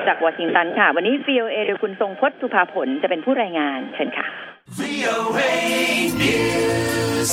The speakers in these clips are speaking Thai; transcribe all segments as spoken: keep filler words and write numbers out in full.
จากวอชิงตันค่ะวันนี้ วี โอ เอ โดยคุณทรงพจน์สุภาผลจะเป็นผู้รายงานเชิญค่ะ วี โอ เอ News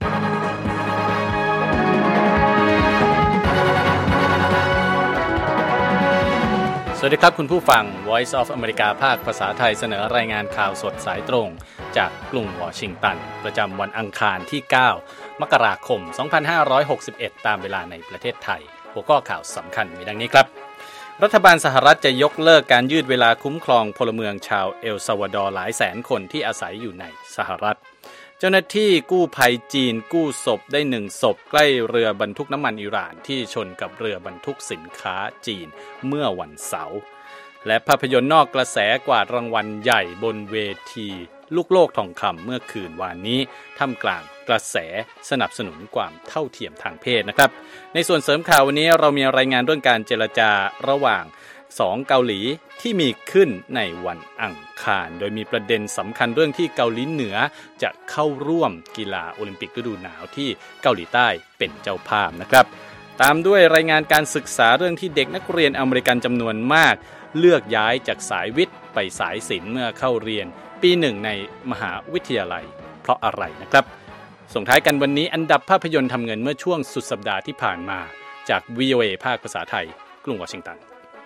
สวัสดีครับคุณผู้ฟัง Voice of America ภาคภาษาไทยเสนอรายงานข่าวสดสายตรงจากกรุงวอชิงตันประจำวันอังคารที่เก้ามกราคมสองพันห้าร้อยหกสิบเอ็ดตามเวลาในประเทศไทยหัวข้อข่าวสำคัญมีดังนี้ครับรัฐบาลสหรัฐจะยกเลิกการยืดเวลาคุ้มครองพลเมืองชาวเอลซัลวาดอร์หลายแสนคนที่อาศัยอยู่ในสหรัฐเจ้าหน้าที่กู้ภัยจีนกู้ศพได้หนึ่งศพใกล้เรือบรรทุกน้ำมันอิหร่านที่ชนกับเรือบรรทุกสินค้าจีนเมื่อวันเสาร์และภาพยนตร์นอกกระแสกวาดรางวัลใหญ่บนเวทีลูกโลกทองคำเมื่อคืนวานนี้ท่ามกลางกระแสสนับสนุนความเท่าเทียมทางเพศนะครับในส่วนเสริมข่าววันนี้เรามีรายงานเรื่องการเจรจาระหว่างสองเกาหลีที่มีขึ้นในวันอังคารโดยมีประเด็นสำคัญเรื่องที่เกาหลีเหนือจะเข้าร่วมกีฬาโอลิมปิกฤดูหนาวที่เกาหลีใต้เป็นเจ้าภาพนะครับตามด้วยรายงานการศึกษาเรื่องที่เด็กนักเรียนอเมริกันจำนวนมากเลือกย้ายจากสายวิทย์ไปสายศิลป์เมื่อเข้าเรียนปีหนึ่งในมหาวิทยาลัยเพราะอะไรนะครับส่งท้ายกันวันนี้อันดับภาพยนตร์ทำเงินเมื่อช่วงสุดสัปดาห์ที่ผ่านมาจาก วี โอ เอ ภาคภาษาไทยกรุงวอชิงตัน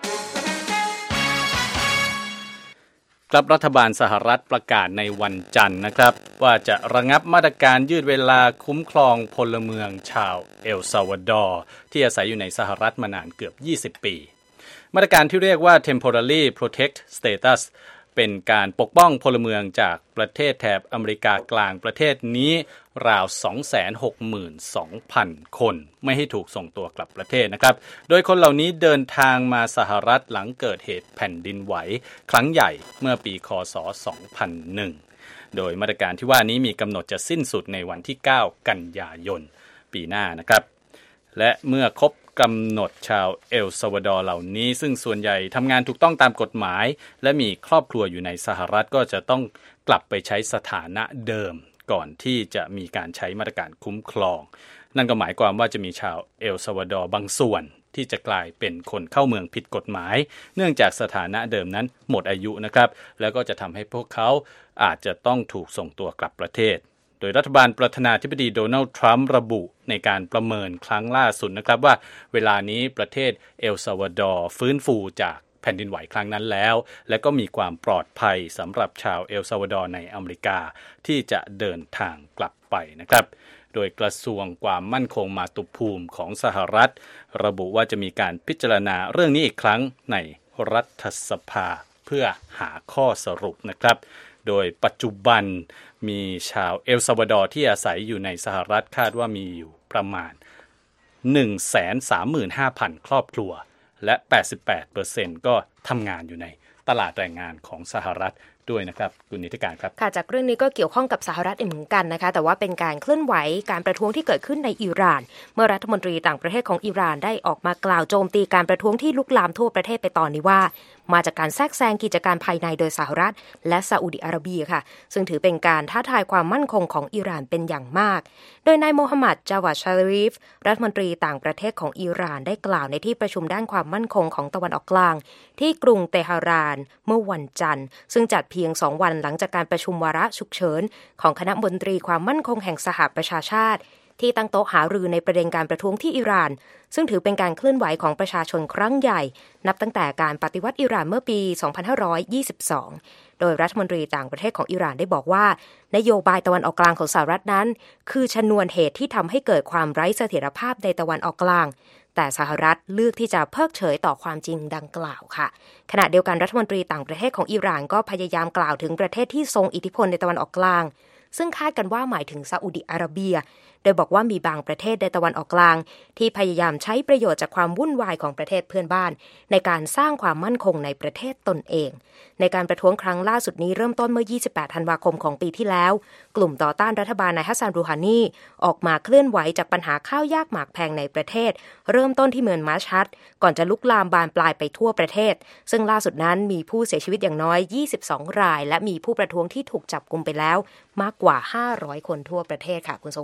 ครับรัฐบาลสหรัฐประกาศในวันจันทร์นะครับว่าจะระงับมาตรการยืดเวลาคุ้มครองพลเมืองชาวเอลซัลวาดอร์ที่อาศัยอยู่ในสหรัฐมานานเกือบยี่สิบปีมาตรการที่เรียกว่า temporary protect status เป็นการปกป้องพลเมืองจากประเทศแถบอเมริกากลางประเทศนี้ราว สองแสนหกหมื่นสองพัน คนไม่ให้ถูกส่งตัวกลับประเทศนะครับโดยคนเหล่านี้เดินทางมาสหรัฐหลังเกิดเหตุแผ่นดินไหวครั้งใหญ่เมื่อปีค.ศ. สองพันหนึ่งโดยมาตรการที่ว่านี้มีกำหนดจะสิ้นสุดในวันที่เก้ากันยายนปีหน้านะครับและเมื่อครบกำหนดชาวเอลซัลวาดอร์เหล่านี้ซึ่งส่วนใหญ่ทำงานถูกต้องตามกฎหมายและมีครอบครัวอยู่ในสหรัฐก็จะต้องกลับไปใช้สถานะเดิมก่อนที่จะมีการใช้มาตรการคุ้มครองนั่นก็หมายความว่าจะมีชาวเอลซัลวาดอร์บางส่วนที่จะกลายเป็นคนเข้าเมืองผิดกฎหมายเนื่องจากสถานะเดิมนั้นหมดอายุนะครับแล้วก็จะทำให้พวกเขาอาจจะต้องถูกส่งตัวกลับประเทศโดยรัฐบาลประธานาธิบดีโดนัลด์ทรัมป์ระบุในการประเมินครั้งล่าสุดนะครับว่าเวลานี้ประเทศเอลซัลวาดอร์ฟื้นฟูจากแผ่นดินไหวครั้งนั้นแล้วและก็มีความปลอดภัยสำหรับชาวเอลซัลวาดอร์ในอเมริกาที่จะเดินทางกลับไปนะครับโดยกระทรวงความมั่นคงมาตุภูมิของสหรัฐระบุว่าจะมีการพิจารณาเรื่องนี้อีกครั้งในรัฐสภาเพื่อหาข้อสรุปนะครับโดยปัจจุบันมีชาวเอลซัลวาดอร์ที่อาศัยอยู่ในสหรัฐคาดว่ามีอยู่ประมาณ หนึ่งแสนสามหมื่นห้าพัน ครอบครัวและ แปดสิบแปดเปอร์เซ็นต์ ก็ทำงานอยู่ในตลาดแรงงานของสหรัฐด้วยนะครับคุณนิติการครับค่ะจากเรื่องนี้ก็เกี่ยวข้องกับสหรัฐเหมือนกันนะคะแต่ว่าเป็นการเคลื่อนไหวการประท้วงที่เกิดขึ้นในอิหร่านเมื่อรัฐมนตรีต่างประเทศของอิหร่านได้ออกมากล่าวโจมตีการประท้วงที่ลุกลามทั่วประเทศไปตอนนี้ว่ามาจากการแทรกแซงกิจการภายในโดยสหรัฐและซาอุดิอาระเบียค่ะซึ่งถือเป็นการท้าทายความมั่นคงของอิหร่านเป็นอย่างมากโดยนายโมฮัมหมัด จาวาด ชารีฟรัฐมนตรีต่างประเทศของอิหร่านได้กล่าวในที่ประชุมด้านความมั่นคงของตะวันออกกลางที่กรุงเตหะรานเมื่อวันจันทร์ซึ่งจัดเพียงสองวันหลังจากการประชุมวาระฉุกเฉินของคณะมนตรีความมั่นคงแห่งสหประชาชาติที่ตั้งโต๊ะหารือในประเด็นการประท้วงที่อิหร่านซึ่งถือเป็นการเคลื่อนไหวของประชาชนครั้งใหญ่นับตั้งแต่การปฏิวัติอิหร่านเมื่อปี สองพันห้าร้อยยี่สิบสอง โดยรัฐมนตรีต่างประเทศของอิหร่านได้บอกว่านโยบายตะวันออกกลางของสหรัฐนั้นคือชนวนเหตุที่ทำให้เกิดความไร้เสถียรภาพในตะวันออกกลางแต่สหรัฐเลือกที่จะเพิกเฉยต่อความจริงดังกล่าวค่ะขณะเดียวกันรัฐมนตรีต่างประเทศของอิหร่านก็พยายามกล่าวถึงประเทศที่ทรงอิทธิพลในตะวันออกกลางซึ่งคาดกันว่าหมายถึงซาอุดิอาระเบียโดยบอกว่ามีบางประเทศในตะวันออกกลางที่พยายามใช้ประโยชน์จากความวุ่นวายของประเทศเพื่อนบ้านในการสร้างความมั่นคงในประเทศตนเองในการประท้วงครั้งล่าสุดนี้เริ่มต้นเมื่อยี่สิบแปดธันวาคมของปีที่แล้วกลุ่มต่อต้านรัฐบาลนายฮัสซัน รูฮานีออกมาเคลื่อนไหวจากปัญหาข้าวยากหมากแพงในประเทศเริ่มต้นที่เมืองมัชฮัดก่อนจะลุกลามบานปลายไปทั่วประเทศซึ่งล่าสุดนั้นมีผู้เสียชีวิตอย่างน้อยยี่สิบสองรายและมีผู้ประท้วงที่ถูกจับกุมไปแล้วมากกว่าห้าร้อยคนทั่วประเทศค่ะคุณทรงพจน์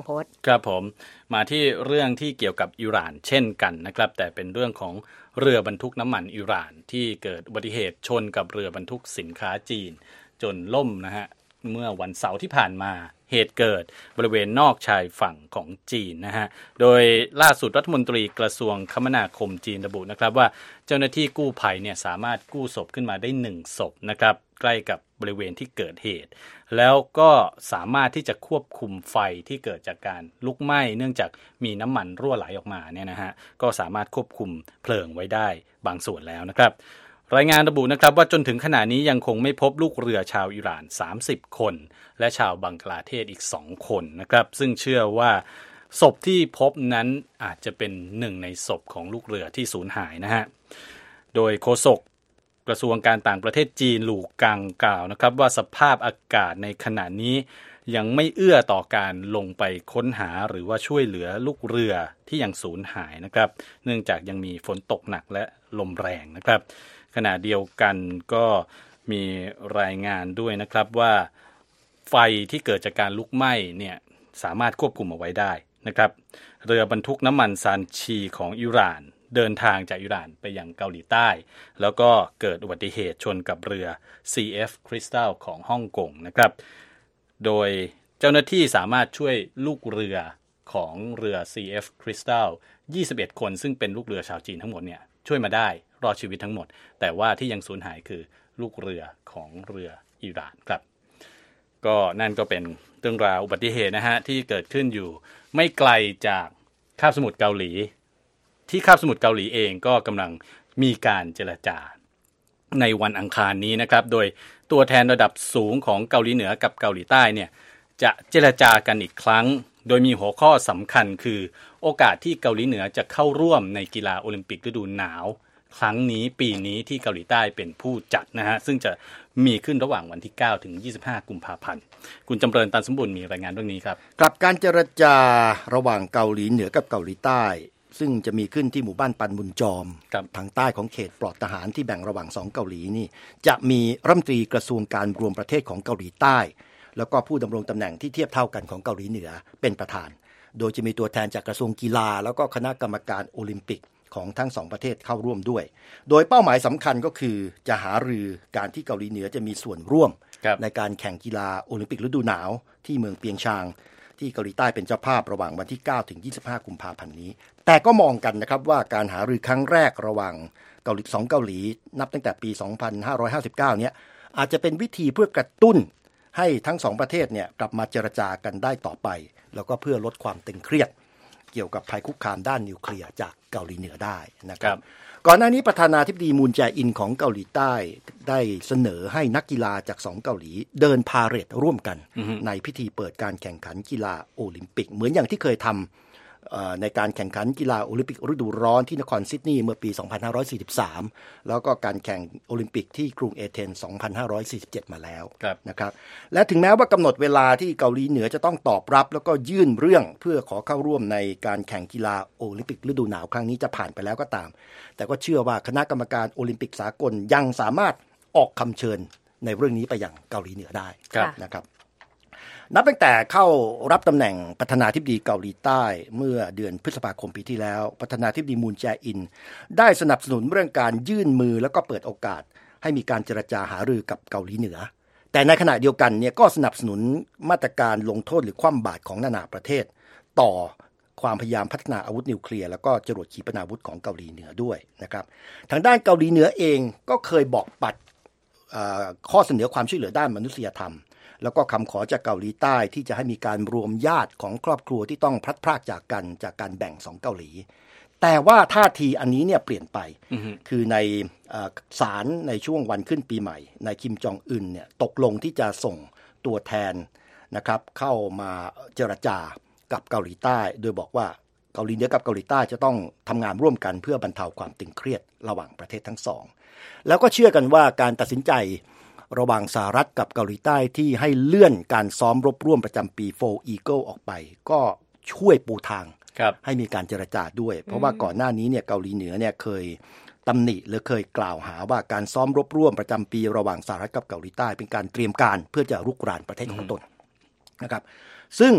ครับผมมาที่เรื่องที่เกี่ยวกับอิหร่านเช่นกันนะครับแต่เป็นเรื่องของเรือบรรทุกน้ำมันอิหร่านที่เกิดอุบัติเหตุชนกับเรือบรรทุกสินค้าจีนจนล่มนะฮะเมื่อวันเสาร์ที่ผ่านมาเหตุเกิดบริเวณนอกชายฝั่งของจีนนะฮะโดยล่าสุดรัฐมนตรีกระทรวงคมนาคมจีนระบุนะครับว่าเจ้าหน้าที่กู้ภัยเนี่ยสามารถกู้ศพขึ้นมาได้หนึ่งศพนะครับใกล้กับบริเวณที่เกิดเหตุแล้วก็สามารถที่จะควบคุมไฟที่เกิดจากการลุกไหม้เนื่องจากมีน้ำมันรั่วไหลออกมาเนี่ยนะฮะก็สามารถควบคุมเพลิงไว้ได้บางส่วนแล้วนะครับรายงานระบุนะครับว่าจนถึงขณะนี้ยังคงไม่พบลูกเรือชาวอิหร่านสามสิบคนและชาวบังกลาเทศอีกสองคนนะครับซึ่งเชื่อว่าศพที่พบนั้นอาจจะเป็นหนึ่งในศพของลูกเรือที่สูญหายนะฮะโดยโฆษกกระทรวงการต่างประเทศจีนหลู่กังกล่าวนะครับว่าสภาพอากาศในขณะนี้ยังไม่เอื้อต่อการลงไปค้นหาหรือว่าช่วยเหลือลูกเรือที่ยังสูญหายนะครับเนื่องจากยังมีฝนตกหนักและลมแรงนะครับขณะเดียวกันก็มีรายงานด้วยนะครับว่าไฟที่เกิดจากการลุกไหม้เนี่ยสามารถควบคุมเอาไว้ได้นะครับเรือบรรทุกน้ำมันซานชีของอิหร่านเดินทางจากอิหร่านไปยังเกาหลีใต้แล้วก็เกิดอุบัติเหตุชนกับเรือ ซี เอฟ Crystal ของฮ่องกงนะครับโดยเจ้าหน้าที่สามารถช่วยลูกเรือของเรือ ซี เอฟ Crystal ยี่สิบเอ็ดคนซึ่งเป็นลูกเรือชาวจีนทั้งหมดเนี่ยช่วยมาได้รอดชีวิตทั้งหมดแต่ว่าที่ยังสูญหายคือลูกเรือของเรืออิหร่านครับก็นั่นก็เป็นเรื่องราวอุบัติเหตุนะฮะที่เกิดขึ้นอยู่ไม่ไกลจากคาบสมุทรเกาหลีที่คาบสมุทรเกาหลีเองก็กำลังมีการเจรจาในวันอังคารนี้นะครับโดยตัวแทนระดับสูงของเกาหลีเหนือกับเกาหลีใต้เนี่ยจะเจรจากันอีกครั้งโดยมีหัวข้อสำคัญคือโอกาสที่เกาหลีเหนือจะเข้าร่วมในกีฬาโอลิมปิกฤดูหนาวครั้งนี้ปีนี้ที่เกาหลีใต้เป็นผู้จัดนะฮะซึ่งจะมีขึ้นระหว่างวันที่เก้าถึงยี่สิบห้ากุมภาพันธ์คุณจำเริญตันสมบูรณ์มีรายงานเรื่องนี้ครับกับการเจรจาระหว่างเกาหลีเหนือกับเกาหลีใต้ซึ่งจะมีขึ้นที่หมู่บ้านปันบุญจอมทางใต้ของเขตปลอดทหารที่แบ่งระหว่างสองเกาหลีนี่จะมีรัฐมนตรีกระทรวงการรวมประเทศของเกาหลีใต้แล้วก็ผู้ดำรงตำแหน่งที่เทียบเท่ากันของเกาหลีเหนือเป็นประธานโดยจะมีตัวแทนจากกระทรวงกีฬาแล้วก็คณะกรรมการโอลิมปิกของทั้งสองประเทศเข้าร่วมด้วยโดยเป้าหมายสำคัญก็คือจะหารือการที่เกาหลีเหนือจะมีส่วนร่วมในการแข่งกีฬาโอลิมปิกฤดูหนาวที่เมืองเปียงชางที่เกาหลีใต้เป็นเจ้าภาพระหว่างวันที่เก้าถึงยี่สิบห้ากุมภาพันธ์นี้แต่ก็มองกันนะครับว่าการหารือครั้งแรกระหว่างเกาหลีสองเกาหลีนับตั้งแต่ปีสองพันห้าร้อยห้าสิบเก้าเนี่ยอาจจะเป็นวิธีเพื่อกระตุ้นให้ทั้งสองประเทศเนี่ยกลับมาเจรจากันได้ต่อไปแล้วก็เพื่อลดความตึงเครียดเกี่ยวกับภัยคุกคามด้านนิวเคลียร์จากเกาหลีเหนือได้นะครับก่อนหน้านี้ประธานาธิบดีมูนแจอินของเกาหลีใต้ได้เสนอให้นักกีฬาจากสองเกาหลีเดินพาเหรดร่วมกัน mm-hmm. ในพิธีเปิดการแข่งขันกีฬาโอลิมปิกเหมือนอย่างที่เคยทำในการแข่งขันกีฬาโอลิมปิกฤดูร้อนที่นครซิดนีย์เมื่อปีสองพันห้าร้อยสี่สิบสามแล้วก็การแข่งโอลิมปิกที่กรุงเอเธนส์สองพันห้าร้อยสี่สิบเจ็ดมาแล้วนะครับและถึงแม้ว่ากำหนดเวลาที่เกาหลีเหนือจะต้องตอบรับแล้วก็ยื่นเรื่องเพื่อขอเข้าร่วมในการแข่งกีฬาโอลิมปิกฤดูหนาวครั้งนี้จะผ่านไปแล้วก็ตามแต่ก็เชื่อว่าคณะกรรมการโอลิมปิกสากลยังสามารถออกคำเชิญในเรื่องนี้ไปยังเกาหลีเหนือได้นะครับนับตั้งแต่เข้ารับตำแหน่งประธานาธิบดีเกาหลีใต้เมื่อเดือนพฤษภาคมปีที่แล้วประธานาธิบดีมูนแจอินได้สนับสนุนเรื่องการยื่นมือแล้วก็เปิดโอกาสให้มีการเจรจาหารือกับเกาหลีเหนือแต่ในขณะเดียวกันเนี่ยก็สนับสนุนมาตรการลงโทษหรือคว่ำบาตรของนานาประเทศต่อความพยายามพัฒนาอาวุธนิวเคลียร์แล้วก็จรวดขีปนาวุธของเกาหลีเหนือด้วยนะครับทางด้านเกาหลีเหนือเองก็เคยบอกปัดข้อเสนอความช่วยเหลือด้านมนุษยธรรมแล้วก็คำขอจากเกาหลีใต้ที่จะให้มีการรวมญาติของครอบครัวที่ต้องพลัดพรากจากกันจากการแบ่งสองเกาหลีแต่ว่าท่าทีอันนี้เนี่ยเปลี่ยนไป mm-hmm. คือในศาลในช่วงวันขึ้นปีใหม่นายคิมจองอึนเนี่ยตกลงที่จะส่งตัวแทนนะครับเข้ามาเจรจากับเกาหลีใต้โดยบอกว่าเกาหลีเหนือกับเกาหลีใต้จะต้องทำงานร่วมกันเพื่อบรรเทาความตึงเครียดระหว่างประเทศทั้งสองแล้วก็เชื่อกันว่าการตัดสินใจระหว่างสหรัฐกับเกาหลีใต้ที่ให้เลื่อนการซ้อมรบร่วมประจำปี โฟร์ Eagle ออกไปก็ช่วยปูทางให้มีการเจรจาด้วยเพราะว่าก่อนหน้านี้เนี่ยเกาหลีเหนือเนี่ยเคยตำหนิหรือเคยกล่าวหาว่าการซ้อมรบร่วมประจำปีระหว่างสหรัฐกับเกาหลีใต้เป็นการเตรียมการเพื่อจะรุกรานประเทศของตนนะครับซึ่ง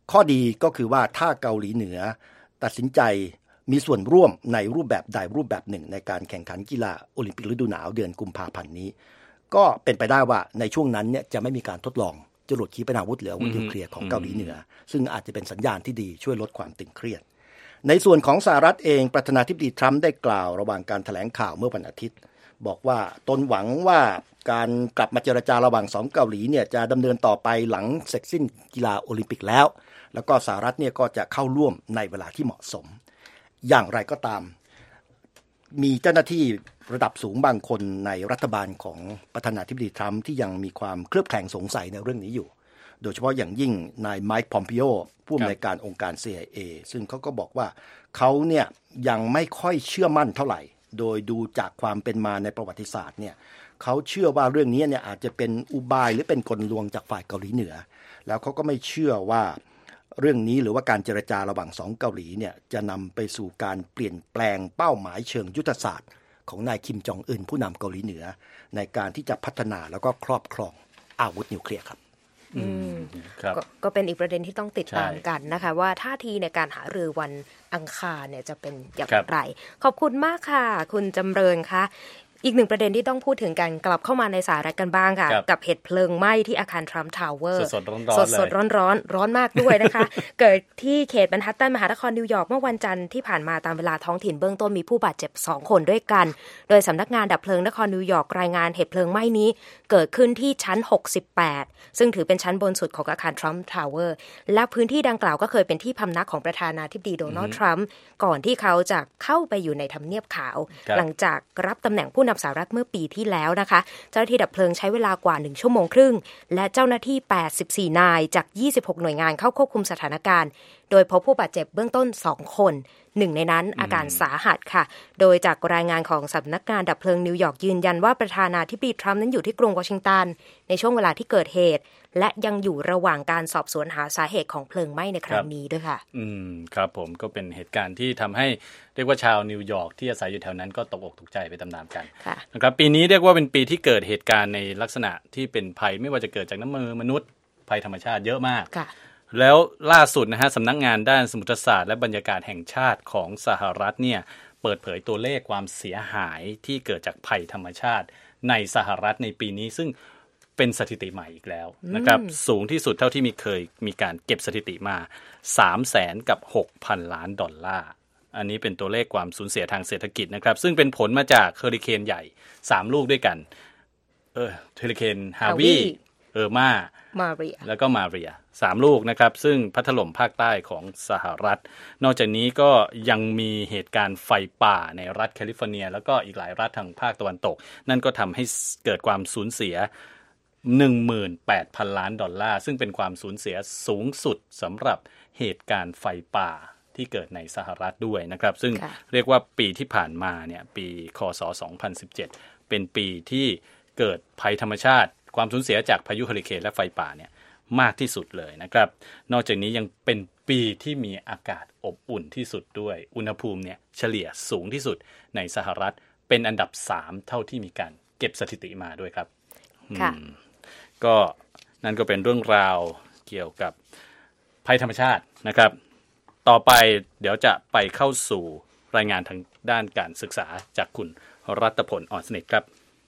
ข้อดีก็คือว่าถ้าเกาหลีเหนือตัดสินใจมีส่วนร่วมในรูปแบบใดรูปแบบหนึ่งในการแข่งขันกีฬาโอลิมปิกฤดูหนาวเดือนกุมภาพันธ์นี้ก็เป็นไปได้ว่าในช่วงนั้นเนี่ยจะไม่มีการทดลองจรวดขีปนาวุธหรืออาวุธนิวเคลียร์ของเกาหลีเหนือซึ่งอาจจะเป็นสัญญาณที่ดีช่วยลดความตึงเครียดในส่วนของสหรัฐเองประธานาธิบดีทรัมป์ได้กล่าวระหว่างการแถลงข่าวเมื่อวันอาทิตย์บอกว่าตนหวังว่าการกลับมาเจรจาระหว่างสองเกาหลีเนี่ยจะดำเนินต่อไปหลังเสร็จสิ้นกีฬาโอลิมปิกแล้วแล้วก็สหรัฐเนี่ยก็จะเข้าร่วมในเวลาที่เหมาะสมอย่างไรก็ตามมีเจ้าหน้าที่ระดับสูงบางคนในรัฐบาลของประธานาธิบดีทรัมป์ที่ยังมีความเคลือบแคลงสงสัยในเรื่องนี้อยู่โดยเฉพาะอย่างยิ่งนายไมค์พอมปิโอผู้อำนวยการองค์การ ซี ไอ เอ ซึ่งเขาก็บอกว่าเขาเนี่ยยังไม่ค่อยเชื่อมั่นเท่าไหร่โดยดูจากความเป็นมาในประวัติศาสตร์เนี่ยเขาเชื่อว่าเรื่องนี้เนี่ยอาจจะเป็นอุบายหรือเป็นกลลวงจากฝ่ายเกาหลีเหนือแล้วเขาก็ไม่เชื่อว่าเรื่องนี้หรือว่าการเจรจาระหว่างสองเกาหลีเนี่ยจะนำไปสู่การเปลี่ยนแปลงเป้าหมายเชิงยุทธศาสตร์ของนายคิมจองอึนผู้นำเกาหลีเหนือในการที่จะพัฒนาแล้วก็ครอบครองอาวุธนิวเคลียร์ครับอืมก, ก็เป็นอีกประเด็นที่ต้องติดตามกันนะคะว่าท่าทีในการหารือวันอังคารเนี่ยจะเป็นอย่างไรขอบคุณมากค่ะคุณจำเริญคะอีกหนึ่งประเด็นที่ต้องพูดถึงกันกลับเข้ามาในสหรัฐกันบ้างค่ะกับเหตุเพลิงไหม้ที่อาคารทรัมป์ทาวเวอร์สดๆร้อนๆสดๆร้อนๆร้อนมากด้วยนะคะ เกิดที่เขตแมนฮัตตันมหานครนิวยอร์กเมื่อวันจันทร์ที่ผ่านมาตามเวลาท้องถิ่นเบื้องต้นมีผู้บาดเจ็บสองคนด้วยกันโดยสำนักงานดับเพลิงนครนิวยอร์กรายงานเหตุเพลิงไหม้นี้เกิดขึ้นที่ชั้นหกสิบแปดซึ่งถือเป็นชั้นบนสุดของอาคารทรัมป์ทาวเวอร์และพื้นที่ดังกล่าวก็เคยเป็นที่พำนักของประธานาธิบดีโดนัลด์ทรัมป์ก่อนที่เขาจะเข้าไปอยู่ในทำเนียบขาวหลังจากรับตำแหน่งผู้นำสหรัฐเมื่อปีที่แล้วนะคะเจ้าหน้าที่ดับเพลิงใช้เวลากว่าหนึ่งชั่วโมงครึ่งและเจ้าหน้าที่แปดสิบสี่นายจากยี่สิบหกหน่วยงานเข้าควบคุมสถานการณ์โดยพบผู้บาดเจ็บเบื้องต้นสองคนหนึ่งในนั้นอาการสาหัสค่ะโดยจากรายงานของสำนักงานดับเพลิงนิวยอร์กยืนยันว่าประธานาธิบดีทรัมป์นั้นอยู่ที่กรุงวอชิงตันในช่วงเวลาที่เกิดเหตุและยังอยู่ระหว่างการสอบสวนหาสาเหตุของเพลิงไหม้ในครั้งนี้ด้วยค่ะอืมครับผมก็เป็นเหตุการณ์ที่ทำให้เรียกว่าชาวนิวยอร์กที่อาศัยอยู่แถวนั้นก็ตกอกตกใจไปตามๆกันนะครับปีนี้เรียกว่าเป็นปีที่เกิดเหตุการณ์ในลักษณะที่เป็นภัยไม่ว่าจะเกิดจากน้ำมือมนุษย์ภัยธรรมชาติเยอะมากแล้วล่าสุดนะฮะสำนักงานด้านสมุทรศาสตร์และบรรยากาศแห่งชาติของสหรัฐเนี่ยเปิดเผยตัวเลขความเสียหายที่เกิดจากภัยธรรมชาติในสหรัฐในปีนี้ซึ่งเป็นสถิติใหม่อีกแล้วนะครับสูงที่สุดเท่าที่มีเคยมีการเก็บสถิติมา สามแสน กับ หกพัน ล้านดอลลาร์อันนี้เป็นตัวเลขความสูญเสียทางเศรษฐกิจนะครับซึ่งเป็นผลมาจากเฮอริเคนใหญ่สามลูกด้วยกันเออเฮอริเคนฮาวีเออร์มามาเรียแล้วก็มาเรียสามลูกนะครับซึ่งพัดถล่มภาคใต้ของสหรัฐนอกจากนี้ก็ยังมีเหตุการณ์ไฟป่าในรัฐแคลิฟอร์เนียแล้วก็อีกหลายรัฐทางภาคตะวันตกนั่นก็ทำให้เกิดความสูญเสีย หนึ่งหมื่นแปดพัน ล้านดอลลาร์ซึ่งเป็นความสูญเสียสูงสุดสำหรับเหตุการณ์ไฟป่าที่เกิดในสหรัฐด้วยนะครับซึ่งเรียกว่าปีที่ผ่านมาเนี่ยปีคศสองพันสิบเจ็ดเป็นปีที่เกิดภัยธรรมชาติความสูญเสียจากพายุเฮอริเคนและไฟป่าเนี่ยมากที่สุดเลยนะครับนอกจากนี้ยังเป็นปีที่มีอากาศอบอุ่นที่สุดด้วยอุณหภูมิเนี่ยเฉลี่ยสูงที่สุดในสหรัฐเป็นอันดับสามเท่าที่มีการเก็บสถิติมาด้วยครับค่ะก็นั่นก็เป็นเรื่องราวเกี่ยวกับภัยธรรมชาตินะครับต่อไปเดี๋ยวจะไปเข้าสู่รายงานทางด้านการศึกษาจากคุณรัตพลอ่อนสนิทครับ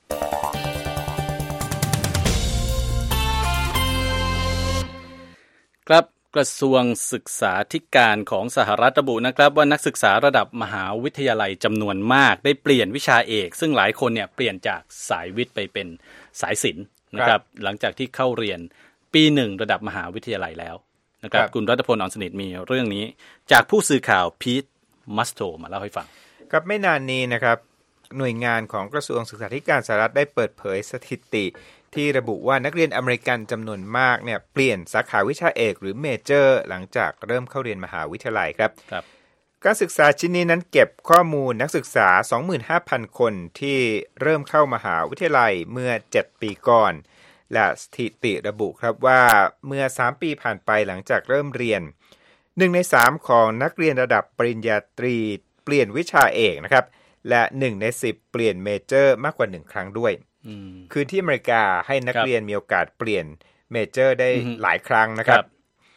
ครับกระทรวงศึกษาธิการของสหรัฐระบุนะครับว่านักศึกษาระดับมหาวิทยาลัยจำนวนมากได้เปลี่ยนวิชาเอกซึ่งหลายคนเนี่ยเปลี่ยนจากสายวิทย์ไปเป็นสายศิลป์นะครับหลังจากที่เข้าเรียนปีหนึ่งระดับมหาวิทยาลัยแล้วนะครับคุณรัตพลอ่อนสนิทมีเรื่องนี้จากผู้สื่อข่าวพีทมัสโตมาเล่าให้ฟังครับไม่นานนี้นะครับหน่วยงานของกระทรวงศึกษาธิการสหรัฐได้เปิดเผยสถิติที่ระบุว่านักเรียนอเมริกันจำนวนมากเนี่ยเปลี่ยนสาขาวิชาเอกหรือเมเจอร์หลังจากเริ่มเข้าเรียนมหาวิทยาลัยครับครับการศึกษาชิ้นนี้นั้นเก็บข้อมูลนักศึกษา สองหมื่นห้าพัน คนที่เริ่มเข้ามหาวิทยาลัยเมื่อเจ็ดปีก่อนและสถิติระบุครับว่าเมื่อสามปีผ่านไปหลังจากเริ่มเรียนหนึ่งในสามของนักเรียนระดับปริญญาตรีเปลี่ยนวิชาเอกนะครับและหนึ่งในสิบเปลี่ยนเมเจอร์มากกว่าหนึ่งครั้งด้วยคือที่อเมริกาให้นักเรียนมีโอกาสเปลี่ยนเมเจอร์ได้หลายครั้งนะครับ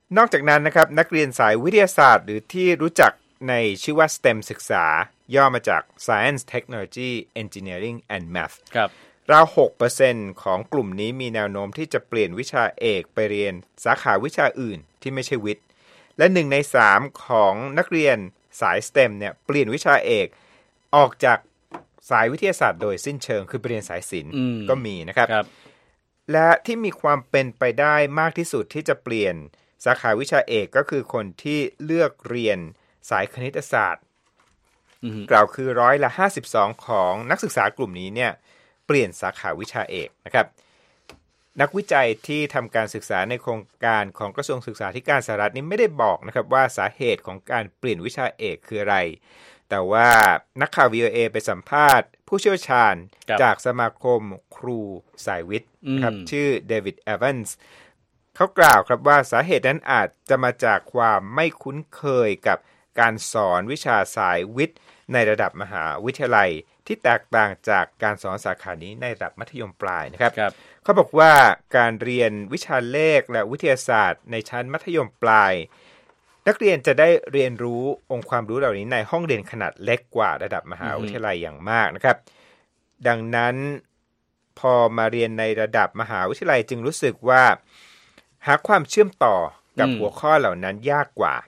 นอกจากนั้นนะครับนักเรียนสายวิทยาศาสตร์หรือที่รู้จักในชื่อว่า สเต็ม ศึกษาย่อมาจาก Science Technology Engineering and Math ครับราว หกเปอร์เซ็นต์ ของกลุ่มนี้มีแนวโน้มที่จะเปลี่ยนวิชาเอกไปเรียนสาขาวิชาอื่นที่ไม่ใช่วิทย์และหนึ่งในสามของนักเรียนสาย สเต็ม เนี่ยเปลี่ยนวิชาเอกออกจากสายวิทยาศาสตร์โดยสิ้นเชิงคือไปเรียนสายศิลป์ก็มีนะครับและที่มีความเป็นไปได้มากที่สุดที่จะเปลี่ยนสาขาวิชาเอกก็คือคนที่เลือกเรียนสายคณิตศาสตร์กล่าวคือร้อยละห้าสิบสองของนักศึกษากลุ่มนี้เนี่ยเปลี่ยนสาขาวิชาเอกนะครับนักวิจัยที่ทำการศึกษาในโครงการของกระทรวงศึกษาธิการสหรัฐนี้ไม่ได้บอกนะครับว่าสาเหตุของการเปลี่ยนวิชาเอกคืออะไรแต่ว่านักข่าว วี โอ เอ ไปสัมภาษณ์ผู้เชี่ยวชาญจากสมาคมครูสายวิทย์ครับชื่อเดวิดเอเวนส์เขากล่าวครับว่าสาเหตุนั้นอาจจะมาจากความไม่คุ้นเคยกับการสอนวิชาสายวิทย์ในระดับมหาวิทยาลัยที่แตกต่างจากการสอนสาขานี้ในระดับมัธยมปลายนะครับเขาบอกว่าการเรียนวิชาเลขและวิทยาศาสตร์ในชั้นมัธยมปลายนักเรียนจะได้เรียนรู้องค์ความรู้เหล่านี้ในห้องเรียนขนาดเล็กกว่าระดับมหาวิทยาลัยอย่างมากนะครับดังนั้นพอมาเรียนในระดับมหาวิทยาลัยจึงรู้สึกว่าหาความเชื่อมต่อกับหัวข้อเหล่านั้นยากกว่า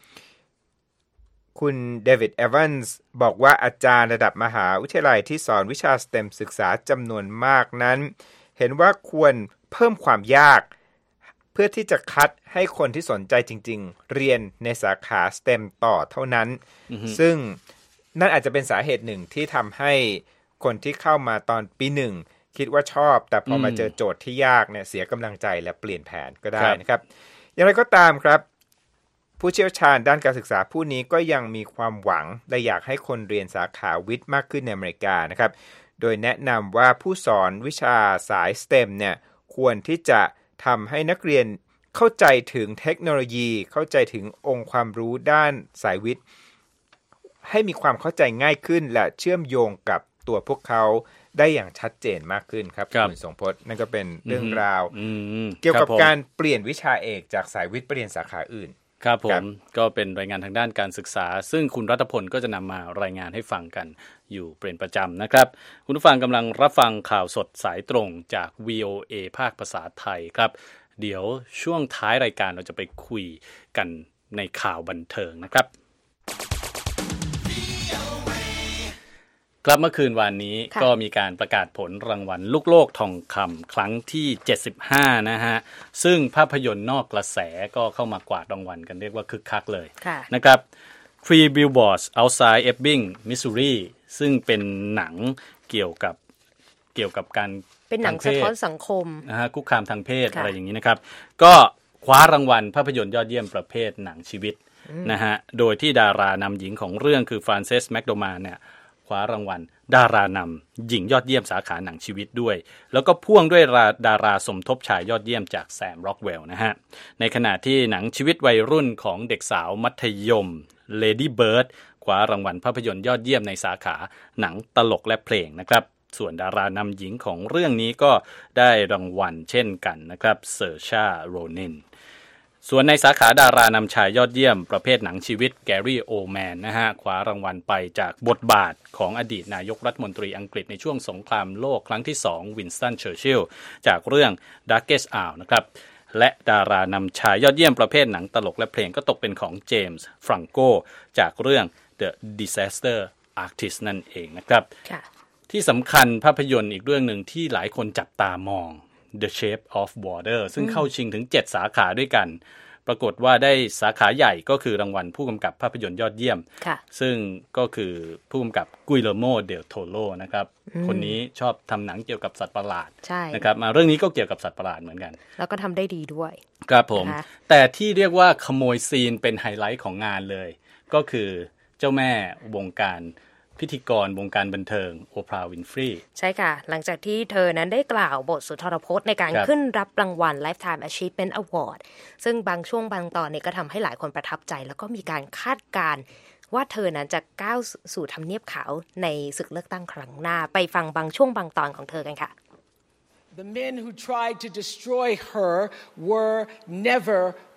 คุณเดวิดเอเวนส์บอกว่าอาจารย์ระดับมหาวิทยาลัยที่สอนวิชา สเต็ม ศึกษาจำนวนมากนั้นเห็นว่าควรเพิ่มความยากเพื่อที่จะคัดให้คนที่สนใจจริงๆเรียนในสาขา สเต็ม ต่อเท่านั้น mm-hmm. ซึ่งนั่นอาจจะเป็นสาเหตุหนึ่งที่ทำให้คนที่เข้ามาตอนปีหนึ่งคิดว่าชอบแต่พอ mm-hmm. มาเจอโจทย์ที่ยากเนี่ยเสียกำลังใจและเปลี่ยนแผนก็ได้นะครับอย่างไรก็ตามครับผู้เชี่ยวชาญด้านการศึกษาผู้นี้ก็ยังมีความหวังและอยากให้คนเรียนสาขาวิทย์มากขึ้นในอเมริกานะครับโดยแนะนำว่าผู้สอนวิชาสาย สเต็ม เนี่ยควรที่จะทำให้นักเรียนเข้าใจถึงเทคโนโลยีเข้าใจถึงองค์ความรู้ด้านสายวิทย์ให้มีความเข้าใจง่ายขึ้นและเชื่อมโยงกับตัวพวกเขาได้อย่างชัดเจนมากขึ้นครับคุณทรงพจน์นั่นก็เป็นเรื่องราวเกี่ยวกับการเปลี่ยนวิชาเอกจากสายวิทย์ไปเรียนสาขาอื่นครับผมก็เป็นรายงานทางด้านการศึกษาซึ่งคุณรัตพลก็จะนำมารายงานให้ฟังกันอยู่เป็นประจำนะครับคุณผู้ฟังกำลังรับฟังข่าวสดสายตรงจาก วี โอ เอ ภาคภาษาไทยครับเดี๋ยวช่วงท้ายรายการเราจะไปคุยกันในข่าวบันเทิงนะครับกลับเมื่อคืนวานนี้ก็มีการประกาศผลรางวัลลูกโลกทองคำครั้งที่เจ็ดสิบห้านะฮะซึ่งภาพยนตร์นอกกระแสก็เข้ามากวาดรางวัลกันเรียกว่าคึกคักเลยนะครับ Three Billboards Outside Ebbing Missouri ซึ่งเป็นหนังเกี่ยวกับเกี่ยวกับการเป็นหนังสะท้อนสังคมนะฮะคุกคามทางเพศอะไรอย่างนี้นะครับก็คว้ารางวัลภาพยนตร์ยอดเยี่ยมประเภทหนังชีวิตนะฮะโดยที่ดารานำหญิงของเรื่องคือฟรานเซสแมคโดมานเนี่ยคว้ารางวัลดารานำหญิงยอดเยี่ยมสาขาหนังชีวิตด้วยแล้วก็พ่วงด้วยดาราสมทบชายยอดเยี่ยมจากแซมร็อกเวลนะฮะในขณะที่หนังชีวิตวัยรุ่นของเด็กสาวมัธยม Lady Bird คว้ารางวัลภาพยนตร์ยอดเยี่ยมในสาขาหนังตลกและเพลงนะครับส่วนดารานำหญิงของเรื่องนี้ก็ได้รางวัลเช่นกันนะครับเซอร์ชาโรนินส่วนในสาขาดารานำชายยอดเยี่ยมประเภทหนังชีวิตแกรี่โอแมนนะฮะคว้ารางวัลไปจากบทบาทของอดีตนายกรัฐมนตรีอังกฤษในช่วงสงครามโลกครั้งที่สองวินสตันเชอร์ชิลล์จากเรื่อง Darkest Hour นะครับและดารานำชายยอดเยี่ยมประเภทหนังตลกและเพลงก็ตกเป็นของเจมส์ฟรังโกจากเรื่อง The Disaster Artist นั่นเองนะครับที่สำคัญภาพยนตร์อีกเรื่องหนึ่งที่หลายคนจับตามอง The Shape of Water ซึ่งเข้าชิงถึงเจ็ดสาขาด้วยกันปรากฏว่าได้สาขาใหญ่ก็คือรางวัลผู้กำกับภาพยนตร์ยอดเยี่ยมซึ่งก็คือผู้กำกับกุยเลโมเดลโทโรนะครับคนนี้ชอบทำหนังเกี่ยวกับสัตว์ประหลาดนะครับมาเรื่องนี้ก็เกี่ยวกับสัตว์ประหลาดเหมือนกันแล้วก็ทำได้ดีด้วยครับผมแต่ที่เรียกว่าขโมยซีนเป็นไฮไลท์ของงานเลยก็คือเจ้าแม่วงการพิธีกรวงการบันเทิงโอปราห์วินฟรีใช่ค่ะหลังจากที่เธอนั้นได้กล่าวบทสุนทรพจน์ในการขึ้นรับรางวัล Lifetime Achievement Award ซึ่งบางช่วงบางตอนเนี่ยก็ทำให้หลายคนประทับใจแล้วก็มีการคาดการณ์ว่าเธอนั้นจะก้าวสู่ทำเนียบขาวในศึกเลือกตั้งครั้งหน้าไปฟังบางช่วงบางตอนของเธอกันค่ะ The men who tried to destroy her were never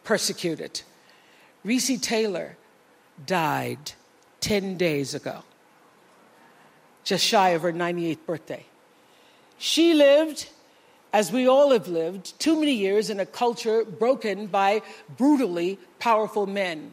persecuted. Recy Taylor died ten days ago, just shy of her ninety-eighth birthday. She lived, as we all have lived, too many years in a culture broken by brutally powerful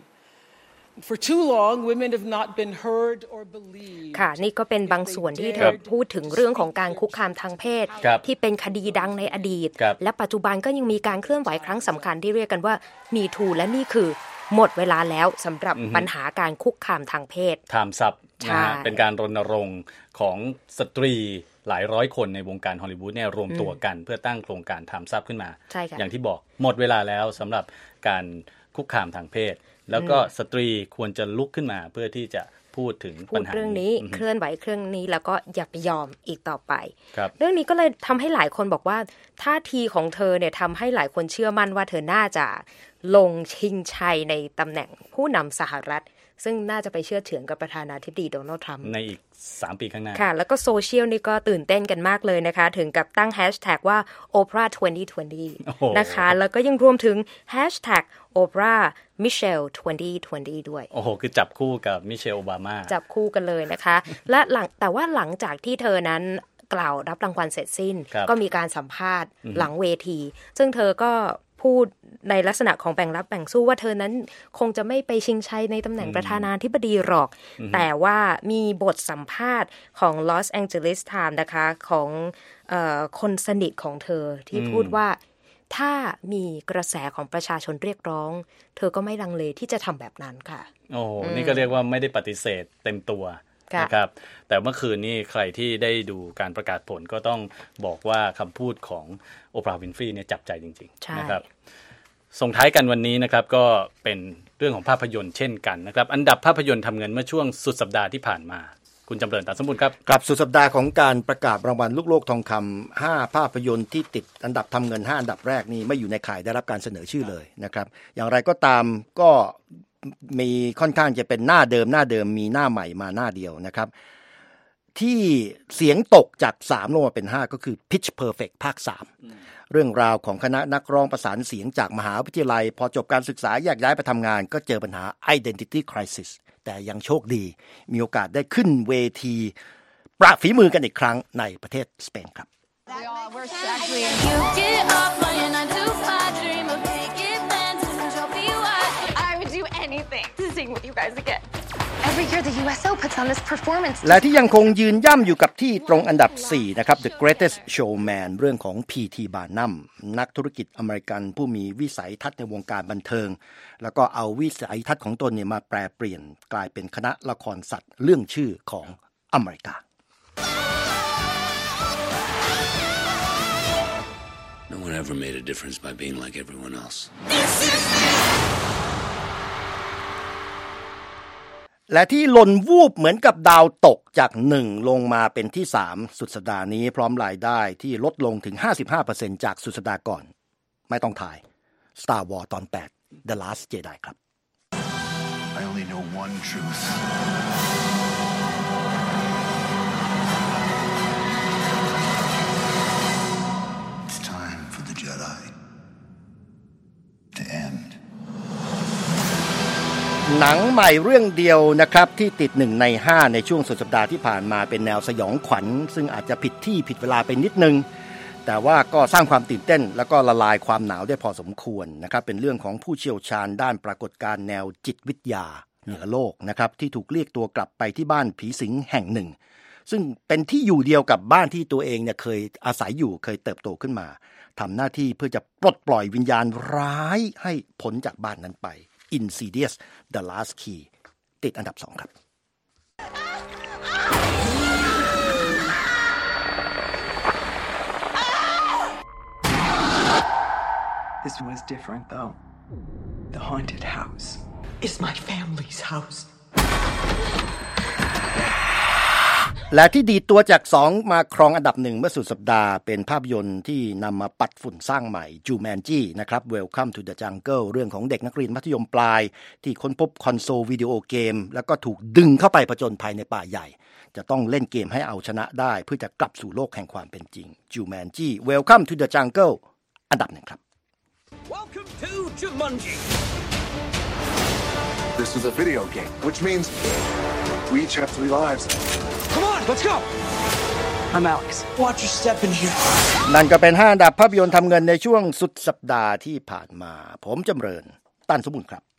men.For too long, women have not been heard or believed. ค่ะนี่ก็เป็นบางส่วนที่เธอพูดถึงเรื่องของการคุกคามทางเพศที่เป็นคดีดังในอดีตและปัจจุบันก็ยังมีการเคลื่อนไหวครั้งสำคัญที่เรียกกันว่า Me Too และนี่คือหมดเวลาแล้วสำหรับปัญหาการคุกคามทางเพศ Time's up นะฮะเป็นการรณรงค์ของสตรีหลายร้อยคนในวงการฮอลลีวูดเนี่ยรวมตัวกันเพื่อตั้งโครงการ Time's up ขึ้นมาอย่างที่บอกหมดเวลาแล้วสำหรับการคุกคามทางเพศแล้วก็สตรีควรจะลุกขึ้นมาเพื่อที่จะพูดถึงปัญหาเรื่องนี้เคลื่อนไหวเครื่องนี้แล้วก็อย่าไปยอมอีกต่อไปเรื่องนี้ก็เลยทำให้หลายคนบอกว่าท่าทีของเธอเนี่ยทำให้หลายคนเชื่อมั่นว่าเธอน่าจะลงชิงชัยในตำแหน่งผู้นำสหรัฐซึ่งน่าจะไปเชื่อเฉือนกับประธานาธิบดีโดนัลด์ทรัมป์ในอีกสามปีข้างหน้าค่ะแล้วก็โซเชียลนี่ก็ตื่นเต้นกันมากเลยนะคะถึงกับตั้งแฮชแท็กว่า Oprah ยี่สิบยี่สิบนะคะแล้วก็ยังรวมถึงแฮชแท็ก Oprah Michelle ยี่สิบยี่สิบด้วยโอ้โหคือจับคู่กับมิเชลโอบามาจับคู่กันเลยนะคะและหลังแต่ว่าหลังจากที่เธอนั้นกล่าวรับรางวัลเสร็จสิ้นก็มีการสัมภาษณ์หลังเวทีซึ่งเธอก็พูดในลักษณะของแบ่งรับแบ่งสู้ว่าเธอนั้นคงจะไม่ไปชิงชัยในตำแหน่งประธานาธิบดีหรอกแต่ว่ามีบทสัมภาษณ์ของ Los Angeles Times นะคะของเอ่อคนสนิทของเธอที่พูดว่าถ้ามีกระแสของประชาชนเรียกร้องเธอก็ไม่ลังเลที่จะทำแบบนั้นค่ะโอ้นี่ก็เรียกว่าไม่ได้ปฏิเสธเต็มตัวนะครับแต่เมื่อคืนนี้ใครที่ได้ดูการประกาศผลก็ต้องบอกว่าคำพูดของโอปราห์ วินฟรีเนี่ยจับใจจริงๆนะครับส่งท้ายกันวันนี้นะครับก็เป็นเรื่องของภาพยนตร์เช่นกันนะครับอันดับภาพยนตร์ทำเงินเมื่อช่วงสุดสัปดาห์ที่ผ่านมาคุณจำเริญตาสมบูรณ์ครับกลับสุดสัปดาห์ของการประกาศรางวัลลูกโลกทองคำห้าภาพยนตร์ที่ติดอันดับทำเงินห้าอันดับแรกนี่ไม่อยู่ในข่ายได้รับการเสนอชื่อเลยนะครับอย่างไรก็ตามก็มีค่อนข้างจะเป็นหน้าเดิมหน้าเดิมมีหน้าใหม่มาหน้าเดียวนะครับที่เสียงตกจากสามลงมาเป็นห้าก็คือ Pitch Perfect ภาคสามเรื่องราวของคณะนักร้องประสานเสียงจากมหาวิทยาลัยพอจบการศึกษาแยกย้ายไปทำงานก็เจอปัญหา Identity Crisis แต่ยังโชคดีมีโอกาสได้ขึ้นเวทีประฝีมือกันอีกครั้งในประเทศสเปนครับ Every year the ยู เอส โอ puts on this performance และที่ยังคงยืนย่ำอยู่กับที่ตรงอันดับสี่นะครับ The Greatest Showman เรื่องของ พี ที Barnum นักธุรกิจอเมริกันผู้มีวิสัยทัศน์ในวงการบันเทิงแล้วก็เอาวิสัยทัศน์ของตนเนี่ยมาแปรเปลี่ยนกลายเป็นคณะละครสัตว์เรื่องชื่อของอเมริกา No one ever made a difference by being like everyone else และที่หล่นวูบเหมือนกับดาวตกจากหนึ่งลงมาเป็นที่สามสุดสัปดาห์นี้พร้อมรายได้ที่ลดลงถึง ห้าสิบห้าเปอร์เซ็นต์ จากสุดสัปดาห์ก่อนไม่ต้องถ่าย Star Wars ตอนแปด The Last Jedi ครับ I only know one truth It's time for the Jedi to end หนังใหม่เรื่องเดียวนะครับที่ติดหนึ่งในห้าในช่วงสุดสัปดาห์ที่ผ่านมาเป็นแนวสยองขวัญซึ่งอาจจะผิดที่ผิดเวลาไปนิดนึงแต่ว่าก็สร้างความตื่นเต้นแล้วก็ละลายความหนาวได้พอสมควรนะครับเป็นเรื่องของผู้เชี่ยวชาญด้านปรากฏการณ์แนวจิตวิทยาเหนือโลกนะครับที่ถูกเรียกตัวกลับไปที่บ้านผีสิงแห่งหนึ่งซึ่งเป็นที่อยู่เดียวกับบ้านที่ตัวเองเนี่ยเคยอาศัยอยู่เคยเติบโตขึ้นมาทำหน้าที่เพื่อจะปลดปล่อยวิญญาณร้ายให้พ้นจากบ้านนั้นไปInsidious The Last Key ติดอันดับสองครับ This was different though. The haunted house is my family's house. และที่ดีดตัวจากสองมาครองอันดับหนึ่งเมื่อสุดสัปดาห์เป็นภาพยนตร์ที่นำมาปัดฝุ่นสร้างใหม่ Jumanji นะครับ Welcome to the Jungle เรื่องของเด็กนักเรียนมัธยมปลายที่ค้นพบคอนโซลวิดีโอเกมแล้วก็ถูกดึงเข้าไปผจญภัยในป่าใหญ่จะต้องเล่นเกมให้เอาชนะได้เพื่อจะกลับสู่โลกแห่งความเป็นจริง Jumanji Welcome to the Jungle อันดับหนึ่งครับ Welcome to Jumanji. This is a video game, which means we each have three lives. Come on, let's go. I'm Alex. Watch your step in here. นั่นก็เป็นห้าอันดับภาพยนตร์ทำเงินในช่วงสุดสัปดาห์ที่ผ่านมาผมจำเริญตั้นสมบูรณ์ครับ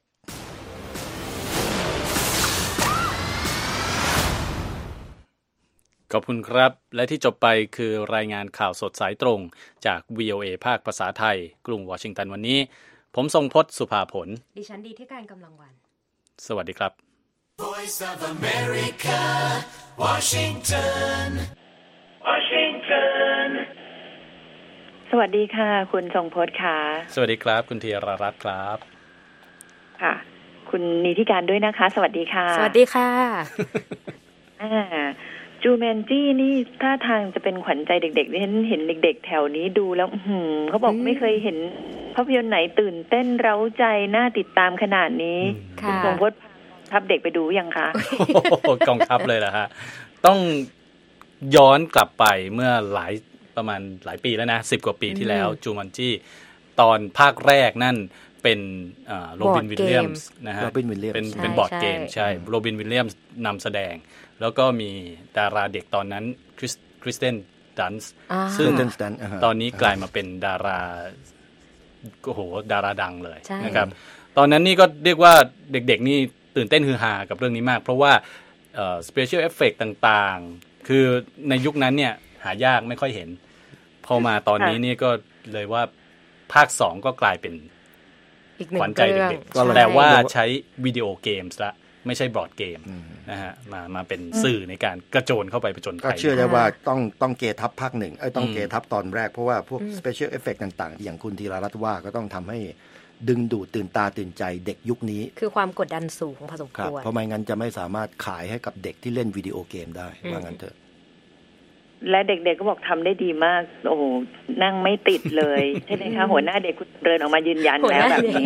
ขอบคุณครับและที่จบไปคือรายงานข่าวสดสายตรงจาก วี โอ เอ ภาคภาษาไทยกรุงวอชิงตันวันนี้ผมทรงพจน์สุภาผลดิฉันดีที่การกำลังวันสวัสดีครับ Voice of America Washington Washington สวัสดีค่ะคุณทรงพจน์ค่ะสวัสดีครับคุณธีรรัตน์ครับค่ะคุณนิติการด้วยนะคะสวัสดีค่ะสวัสดีค่ะอ่าจูแมนจี้นี่ท่าทางจะเป็นขวัญใจเด็กๆดิฉันเห็นเด็กๆแถวนี้ดูแล้วหืมเขาบอกไม่เคยเห็นภาพยนตร์ไหนตื่นเต้นเร้าใจน่าติดตามขนาดนี้คุณทรงพจน์ทับเด็กไปดูยังคะกองทัพเลยเหรอฮะต้องย้อนกลับไปเมื่อหลายประมาณหลายปีแล้วนะสิบกว่าปีที่แล้วจูแมนจี้ตอนภาคแรกนั่นเป็นโรบินวิลเลียมส์นะฮะเป็นเป็นบอร์ดเกมใช่โรบินวิลเลียมส์นำแสดงแล้วก็มีดาราเด็กตอนนั้นคริสคริสเตนดันส์ซึ่งตอนนี้กลายมาเป็นดาราโอ้โหดาราดังเลยนะครับตอนนั้นนี่ก็เรียกว่าเด็กๆนี่ตื่นเต้นฮือฮากับเรื่องนี้มากเพราะว่าเอ่อ special effect ต่างๆคือในยุคนั้นเนี่ยหายากไม่ค่อยเห็นพอมาตอนนี้นี่ก็เลยว่าภาคสองก็กลายเป็นขวัญใจเด็กๆแต่ว่าใช้วิดีโอเกมส์ละไม่ใช่บอร์ดเกมนะฮะมามาเป็นสื่อในการกระโจนเข้าไปประจนภัยก็เชื่อได้ว่าต้องต้องเกทับภาคหนึ่งเอ้ยต้องเกทับตอนแรกเพราะว่าพวก special effect ต่างๆอย่างคุณธีรรัตน์ว่าก็ต้องทำให้ดึงดูดตื่นตาตื่นใจเด็กยุคนี้คือความกดดันสูงพอสมควรเพราะไม่งั้นจะไม่สามารถขายให้กับเด็กที่เล่นวิดีโอเกมได้ว่างั้นเถอะและเด็กๆก็บอกทำได้ดีมากโอ้โหนั่งไม่ติดเลยใช่ไหมคะหัวหน้าเด็กคุณเดินออกมายืนยันแล้วแบบนี้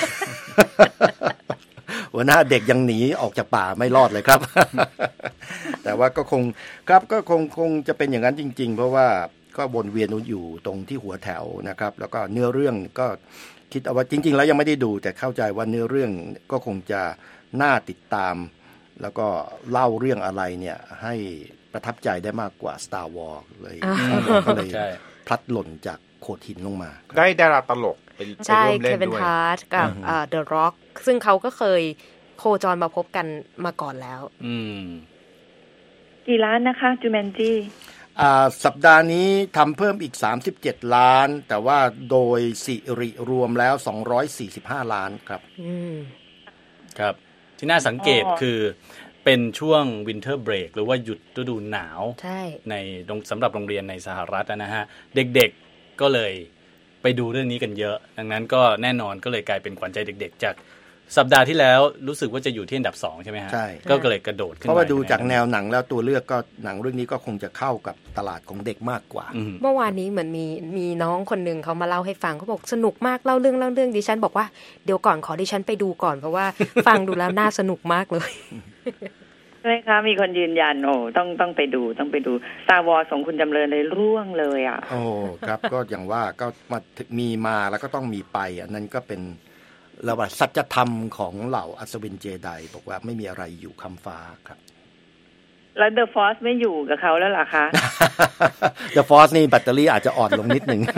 หัวหน้าเด็กยังหนีออกจากป่าไม่รอดเลยครับ แต่ว่าก็คงครับก็คงคงจะเป็นอย่างนั้นจริงๆเพราะว่าก็วนเวียนอยู่ตรงที่หัวแถวนะครับแล้วก็เนื้อเรื่องก็คิดเอาว่าจริงๆแล้วยังไม่ได้ดูแต่เข้าใจว่าเนื้อเรื่องก็คงจะน่าติดตามแล้วก็เล่าเรื่องอะไรเนี่ยให้ประทับใจได้มากกว่า Star Wars เลยก็เลยพลัดหล่นจากโขดหินลงมาได้ดาราตลกเป็นใช่เควินฮาร์ทกับเอ่อ The Rock ซึ่งเขาก็เคยโคจรมาพบกันมาก่อนแล้วอืมกี่ล้านนะคะจูแมนจี้อ่าสัปดาห์นี้ทำเพิ่มอีกสามสิบเจ็ดล้านแต่ว่าโดยสิริรวมแล้วสองร้อยสี่สิบห้าล้านครับอืมครับที่น่าสังเกตคือเป็นช่วงวินเทอร์เบรกหรือว่าหยุดฤดูหนาวในสำหรับโรงเรียนในสหรัฐนะฮะเด็กๆก็เลยไปดูเรื่องนี้กันเยอะดังนั้นก็แน่นอนก็เลยกลายเป็นขวัญใจเด็กๆจากสัปดาห์ที่แล้วรู้สึกว่าจะอยู่ที่อันดับสองใช่ไหมฮะใช่ก็เลยกระโดดขึ้นเพราะว่าดูจากแนวหนังแล้วตัวเลือกก็หนังเรื่องนี้ก็คงจะเข้ากับตลาดของเด็กมากกว่าเมื่อวานนี้เหมือนมีมีน้องคนนึงเขามาเล่าให้ฟังเขาบอกสนุกมากเล่าเรื่องเล่าเรื่องดิฉันบอกว่าเดี๋ยวก่อนขอดิฉันไปดูก่อนเพราะว่าฟังดูแล้วน่าสนุกมากเลยใช่คะมีคนยืนยันโอ้ต้องต้องไปดูต้องไปดู Star Wars ของคุณจำเริญเลยร่วงเลยอ่ะโอ้ครับก็อย่างว่าก็มามีมาแล้วก็ต้องมีไปอันนั้นก็เป็นระบาดสัจธรรมของเหล่าอัศวินเจไดบอกว่าไม่มีอะไรอยู่คำฟ้าครับแล้ว The Force ไม่อยู่กับเขาแล้วล่ะคะ The Force นี่แบตเตอรี่อาจจะอ่อนลงนิดนึง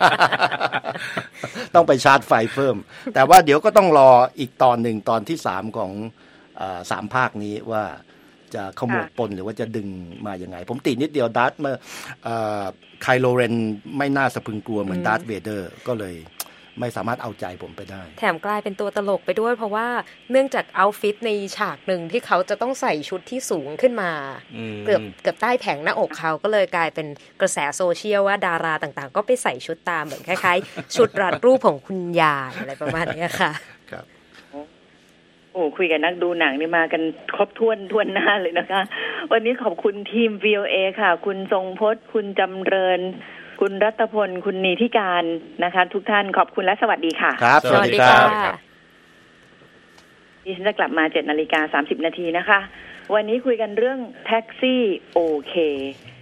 ต้องไปชาร์จไฟเพิ่มแต่ว่าเดี๋ยวก็ต้องรออีกตอนหนึ่งตอนที่สามของอ่าสามภาคนี้ว่าจะขมวดปนหรือว่าจะดึงมาอย่างไงผมติดนิดเดียวดาร์ธเมื่อไคโลเรนไม่น่าสะพึงกลัวเหมือนดาร์ธเวเดอร์ก็เลยไม่สามารถเอาใจผมไปได้แถมกลายเป็นตัวตลกไปด้วยเพราะว่าเนื่องจากเอาท์ฟิตในฉากหนึ่งที่เขาจะต้องใส่ชุดที่สูงขึ้นมาเกือบเกือบใต้แผงหน้าอกเขาก็เลยกลายเป็นกระแสโซเชียลว่าดาราต่างๆก็ไปใส่ชุดตามเหมือนคล้ายๆชุดรัดรูปของคุณยายอะไรประมาณนี้ค่ะครับโอ้คุยกับนักดูหนังนี่มากันครบถ้วนทั่วหน้าเลยนะคะวันนี้ขอบคุณทีม วี โอ เอ ค่ะคุณทรงพจน์คุณจำเริญคุณรัตพลคุณนีธิการนะคะทุกท่านขอบคุณและสวัสดีค่ะครับสวัสดีครับดิฉันจะกลับมา เจ็ดนาฬิกาสามสิบนาทีนะคะวันนี้คุยกันเรื่องแท็กซี่โอเค